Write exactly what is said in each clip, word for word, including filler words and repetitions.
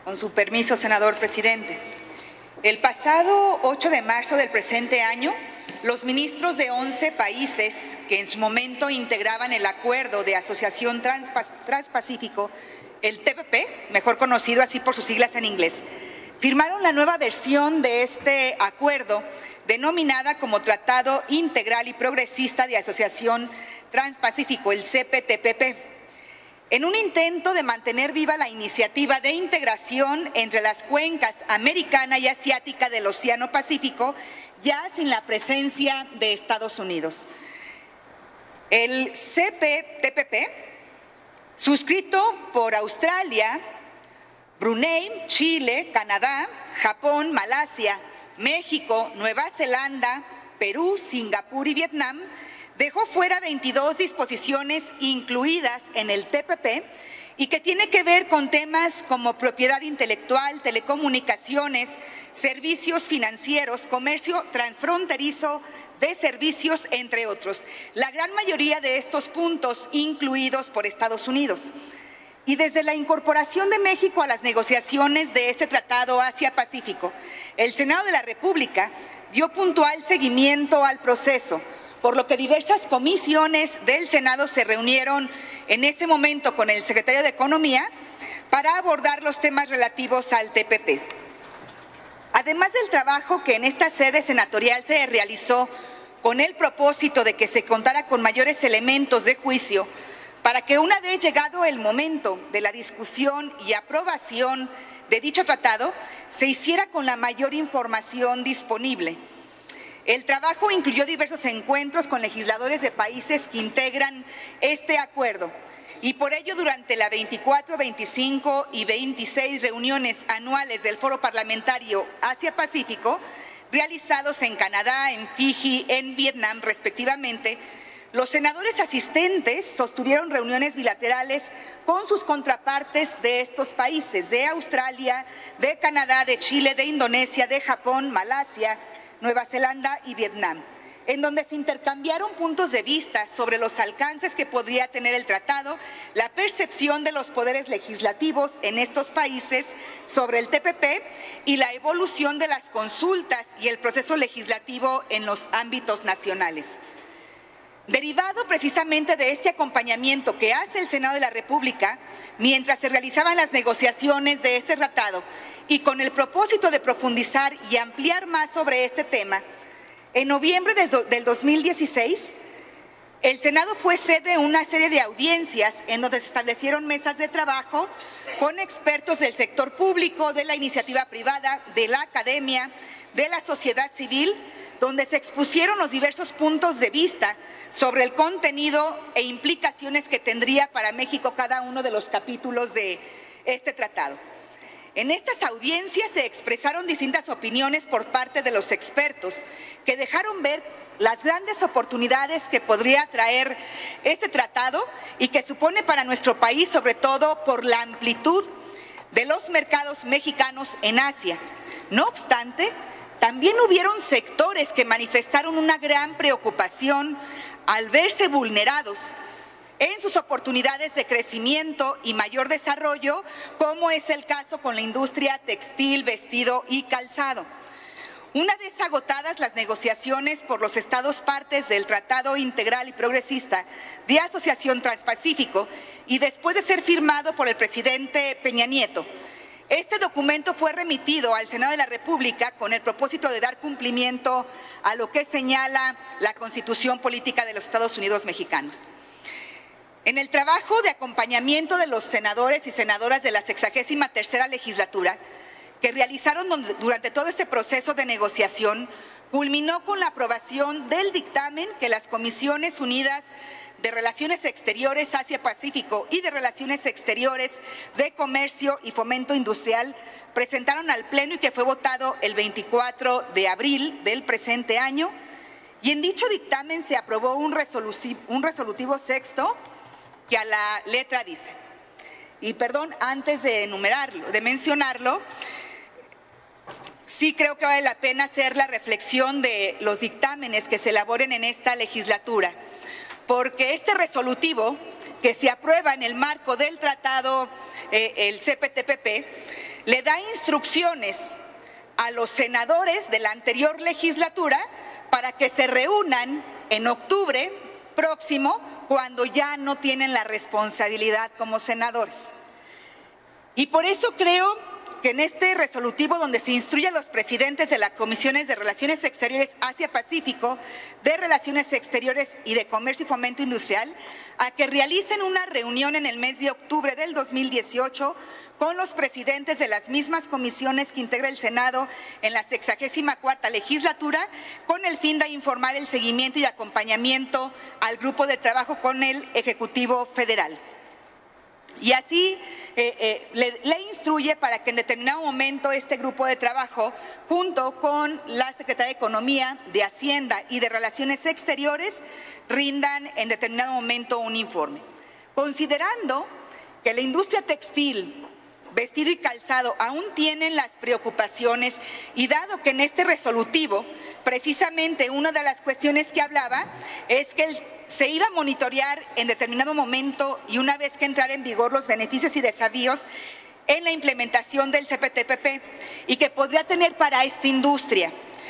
Con su permiso, senador presidente. El pasado ocho de marzo del presente año, los ministros de once países que en su momento integraban el Acuerdo de Asociación Transpacífico, el T P P, mejor conocido así por sus siglas en inglés, firmaron la nueva versión de este acuerdo, denominada como Tratado Integral y Progresista de Asociación Transpacífico, el C P T P P, en un intento de mantener viva la iniciativa de integración entre las cuencas americana y asiática del Océano Pacífico, ya sin la presencia de Estados Unidos. El C P T P P, suscrito por Australia, Brunei, Chile, Canadá, Japón, Malasia, México, Nueva Zelanda, Perú, Singapur y Vietnam, dejó fuera veintidós disposiciones incluidas en el T P P y que tiene que ver con temas como propiedad intelectual, telecomunicaciones, servicios financieros, comercio transfronterizo de servicios, entre otros. La gran mayoría de estos puntos incluidos por Estados Unidos. Y desde la incorporación de México a las negociaciones de este Tratado Asia-Pacífico, el Senado de la República dio puntual seguimiento al proceso, por lo que diversas comisiones del Senado se reunieron en ese momento con el secretario de Economía para abordar los temas relativos al T P P. Además del trabajo que en esta sede senatorial se realizó con el propósito de que se contara con mayores elementos de juicio para que, una vez llegado el momento de la discusión y aprobación de dicho tratado, se hiciera con la mayor información disponible. El trabajo incluyó diversos encuentros con legisladores de países que integran este acuerdo y por ello durante la veinticuatro, veinticinco y veintiséis reuniones anuales del Foro Parlamentario Asia-Pacífico, realizados en Canadá, en Fiji, en Vietnam respectivamente, los senadores asistentes sostuvieron reuniones bilaterales con sus contrapartes de estos países, de Australia, de Canadá, de Chile, de Indonesia, de Japón, Malasia, Nueva Zelanda y Vietnam, en donde se intercambiaron puntos de vista sobre los alcances que podría tener el tratado, la percepción de los poderes legislativos en estos países sobre el T P P y la evolución de las consultas y el proceso legislativo en los ámbitos nacionales. Derivado precisamente de este acompañamiento que hace el Senado de la República mientras se realizaban las negociaciones de este tratado y con el propósito de profundizar y ampliar más sobre este tema, en noviembre del dos mil dieciséis, el Senado fue sede de una serie de audiencias en donde se establecieron mesas de trabajo con expertos del sector público, de la iniciativa privada, de la academia, de la sociedad civil, donde se expusieron los diversos puntos de vista sobre el contenido e implicaciones que tendría para México cada uno de los capítulos de este tratado. En estas audiencias se expresaron distintas opiniones por parte de los expertos que dejaron ver las grandes oportunidades que podría traer este tratado y que supone para nuestro país, sobre todo por la amplitud de los mercados mexicanos en Asia. No obstante, también hubieron sectores que manifestaron una gran preocupación al verse vulnerados en sus oportunidades de crecimiento y mayor desarrollo, como es el caso con la industria textil, vestido y calzado. Una vez agotadas las negociaciones por los estados partes del Tratado Integral y Progresista de Asociación Transpacífico y después de ser firmado por el presidente Peña Nieto, este documento fue remitido al Senado de la República con el propósito de dar cumplimiento a lo que señala la Constitución Política de los Estados Unidos Mexicanos. En el trabajo de acompañamiento de los senadores y senadoras de la sexagésima tercera legislatura, que realizaron durante todo este proceso de negociación, culminó con la aprobación del dictamen que las Comisiones Unidas de Relaciones Exteriores Asia-Pacífico y de Relaciones Exteriores de Comercio y Fomento Industrial presentaron al Pleno y que fue votado el veinticuatro de abril del presente año. Y en dicho dictamen se aprobó un resolutivo, un resolutivo sexto que a la letra dice, y perdón, antes de enumerarlo, de mencionarlo, sí creo que vale la pena hacer la reflexión de los dictámenes que se elaboren en esta legislatura, porque este resolutivo que se aprueba en el marco del tratado, eh, el C P T P P, le da instrucciones a los senadores de la anterior legislatura para que se reúnan en octubre próximo, cuando ya no tienen la responsabilidad como senadores. Y por eso creo que en este resolutivo, donde se instruye a los presidentes de las comisiones de Relaciones Exteriores Asia-Pacífico, de Relaciones Exteriores y de Comercio y Fomento Industrial, a que realicen una reunión en el mes de octubre del dos mil dieciocho con los presidentes de las mismas comisiones que integra el Senado en la sexagésima cuarta legislatura, con el fin de informar el seguimiento y acompañamiento al grupo de trabajo con el Ejecutivo Federal. Y así eh, eh, le, le instruye para que en determinado momento este grupo de trabajo, junto con la Secretaría de Economía, de Hacienda y de Relaciones Exteriores, rindan en determinado momento un informe. Considerando que la industria textil, vestido y calzado aún tienen las preocupaciones, y dado que en este resolutivo, precisamente una de las cuestiones que hablaba es que el se iba a monitorear en determinado momento y una vez que entrara en vigor los beneficios y desafíos en la implementación del C P T P P y que podría tener para esta industria.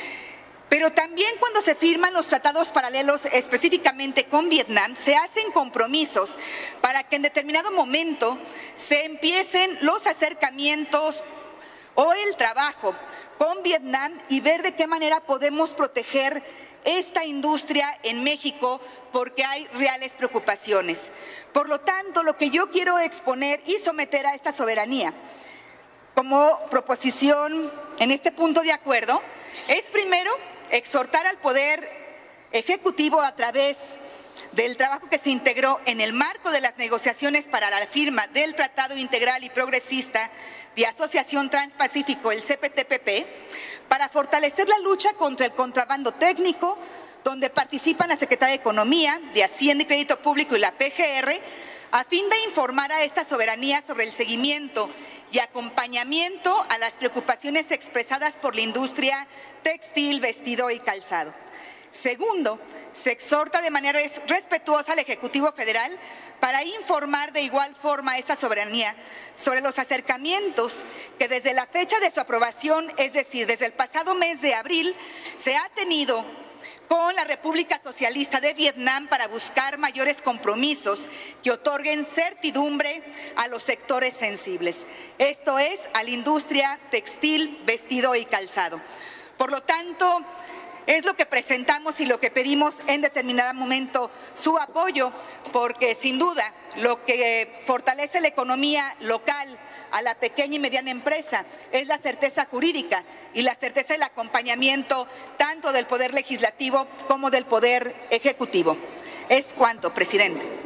Pero también cuando se firman los tratados paralelos específicamente con Vietnam, se hacen compromisos para que en determinado momento se empiecen los acercamientos o el trabajo con Vietnam y ver de qué manera podemos proteger esta industria en México, porque hay reales preocupaciones. Por lo tanto, lo que yo quiero exponer y someter a esta soberanía como proposición en este punto de acuerdo es primero exhortar al Poder Ejecutivo a través del trabajo que se integró en el marco de las negociaciones para la firma del Tratado Integral y Progresista de Asociación Transpacífico, el C P T P P, para fortalecer la lucha contra el contrabando técnico, donde participan la Secretaría de Economía, de Hacienda y Crédito Público y la P G R, a fin de informar a esta soberanía sobre el seguimiento y acompañamiento a las preocupaciones expresadas por la industria textil, vestido y calzado. Segundo, se exhorta de manera respetuosa al Ejecutivo Federal para informar de igual forma a esta soberanía sobre los acercamientos que desde la fecha de su aprobación, es decir, desde el pasado mes de abril, se ha tenido con la República Socialista de Vietnam para buscar mayores compromisos que otorguen certidumbre a los sectores sensibles. Esto es, a la industria textil, vestido y calzado. Por lo tanto, es lo que presentamos y lo que pedimos en determinado momento su apoyo, porque sin duda lo que fortalece la economía local a la pequeña y mediana empresa es la certeza jurídica y la certeza del acompañamiento tanto del Poder Legislativo como del Poder Ejecutivo. Es cuanto, presidente.